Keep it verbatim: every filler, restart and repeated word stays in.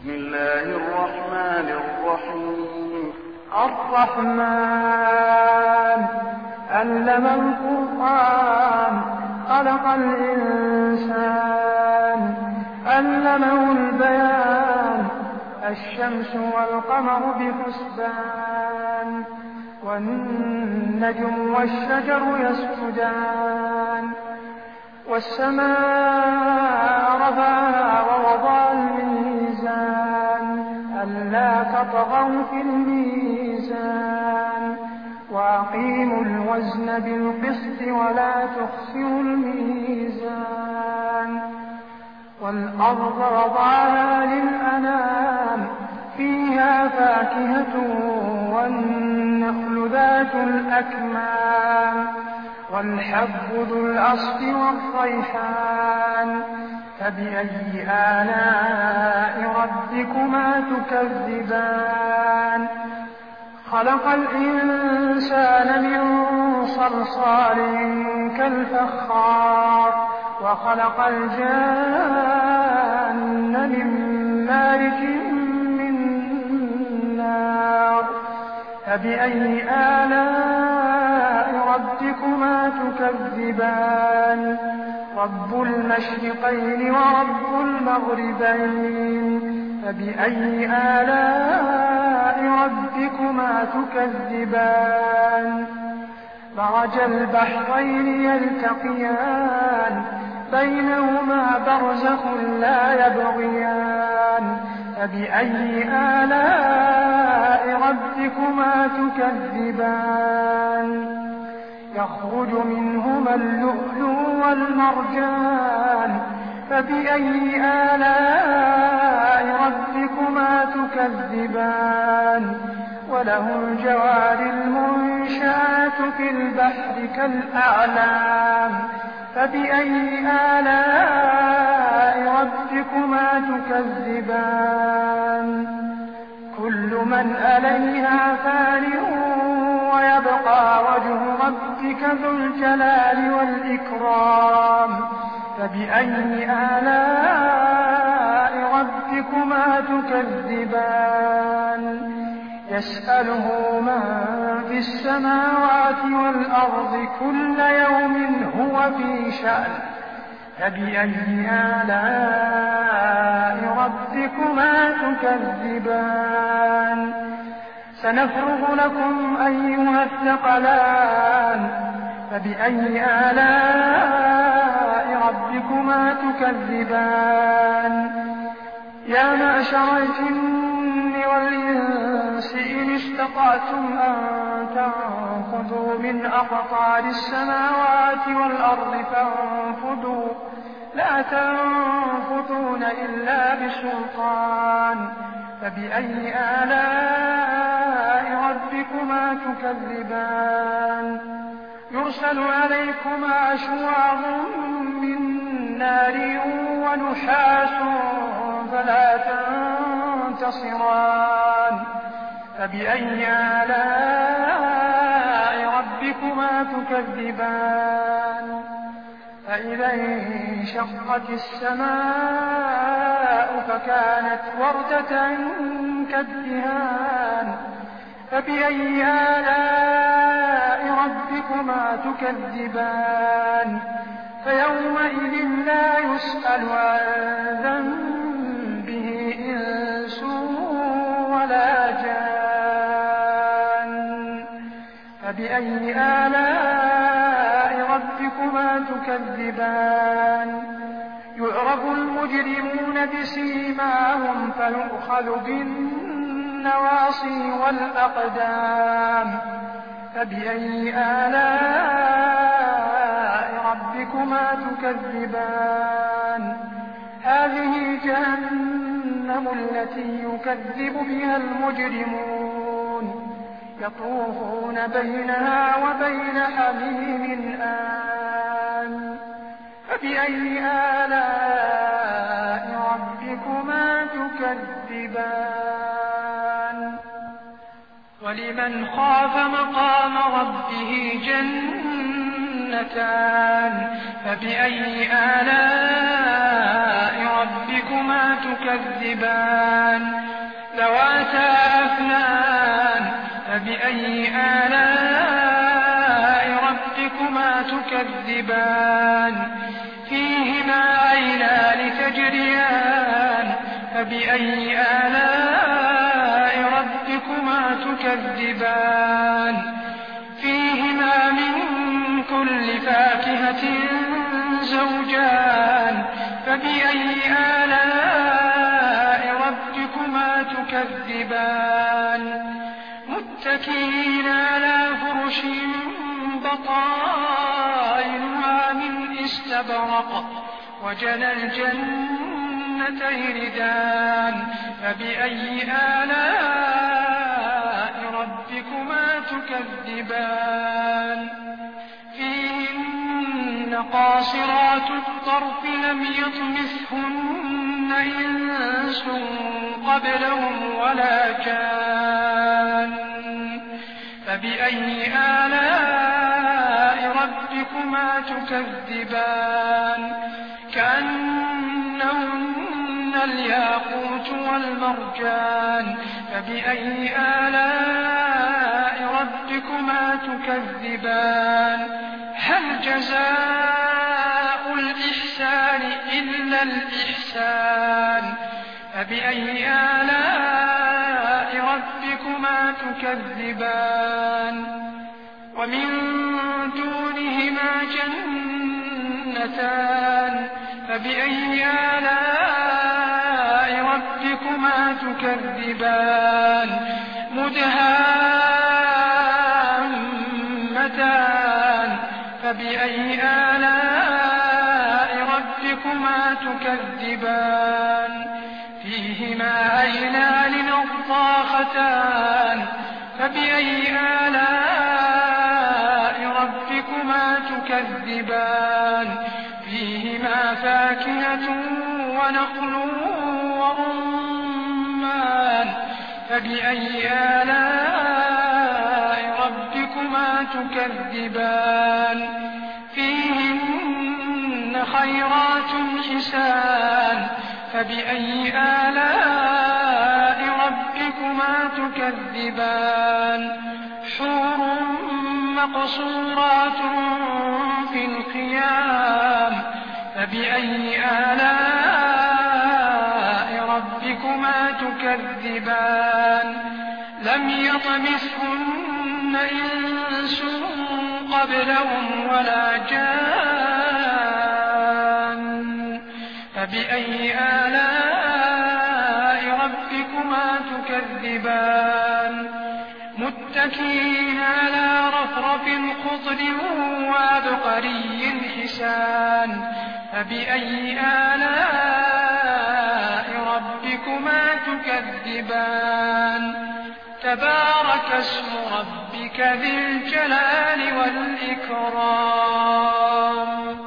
بسم الله الرحمن الرحيم. الرحمن علم القرآن خلق الإنسان علمه البيان الشمس والقمر بحسبان والنجم والشجر يسجدان والسماء رفعها ووضع الميزان ألا تطغوا في الميزان وأقيموا الوزن بالقسط ولا تخسروا الميزان والأرض وضعها للأنام فيها فاكهة والنخل ذات الأكمام والحب ذو العصف والريحان فبأي آلاء ربكما تكذبان خلق الإنسان من صلصال كالفخار وخلق الجان من مارج من نار فبأي آلاء ربكما تكذبان رب المشرقين ورب المغربين فبأي آلاء ربكما تكذبان مرج البحرين يلتقيان بينهما برزخ لا يبغيان فبأي آلاء ربكما تكذبان يخرج منهما اللؤلؤ والمرجان فبأي آلاء ربكما تكذبان وله الجوار المنشآت في البحر كالأعلام فبأي آلاء ربكما تكذبان كل من عليها فان ويبقى وجه ربك ذو الجلال والإكرام فبأي آلاء ربكما تكذبان يسأله من في السماوات والأرض كل يوم هو في شأن فبأي آلاء ربكما تكذبان سنفرغ لكم أيها الثقلان فبأي آلاء ربكما تكذبان يا معشر الجن والإنس إن استطعتم أن تنفذوا من أقطار السماوات والأرض فانفذوا لا تنفذون إلا بسلطان فبأي آلاء ربكما تكذبان يرسل عليكما شواظ من نار ونحاس فلا تنتصران فبأي آلاء ربكما تكذبان فإذا انشقت السماء فكانت وردة كالدهان فبأي آلاء ربكما تكذبان فيومئذ لا يسأل عن ذنبه إنس ولا جان فبأي آلاء ربكما تكذبان يعرف المجرمون بسيماهم فيؤخذ بالنواصي والأقدام فبأي آلاء ربكما تكذبان هذه جهنم التي يكذب بها المجرمون يطوفون بينها وبين حميم آن فبأي آلاء ربكما تكذبان ولمن خاف مقام ربه جنتان جنتان فبأي آلاء ربكما تكذبان ذواتا أفنان فبأي آلاء ربكما تكذبان فيهما عينان تجريان فبأي آلاء ربكما تكذبان فيهما من كل فاكهة زوجان فبأي آلاء ربكما تكذبان متكئين على فرش بطائنها من استبرق وجنى الجنتين دان فبأي آلاء ربكما تكذبان فيهن قاصرات الطرف لم يطمثهن إنس قبلهم ولا جان فبأي آلاء ربكما تكذبان كأنهن الياقوت والمرجان فبأي آلاء ربكما تكذبان هل جزاء الإحسان إلا الإحسان فبأي آلاء ربكما تكذبان ومن دونهما جنتان فبأي آلاء ربكما تكذبان مدهامتان فبأي آلاء ربكما تكذبان فيهما عينان نضاختان فبأي آلاء ربكما تكذبان فيهما فاكهة ونخل ورمان فبأي آلاء ربكما تكذبان فيهن خيرات حسان فبأي آلاء ربكما تكذبان حور مقصورات في الخيام فبأي آلاء ربكما تكذبان لم يطمثهن إنس قبلهم ولا جان فبأي آلاء ربكما تكذبان متكئين على رفرف خضر وعبقري حسان فبأي آلاء ربكما تكذبان تبارك اسم ربك ذي الجلال والإكرام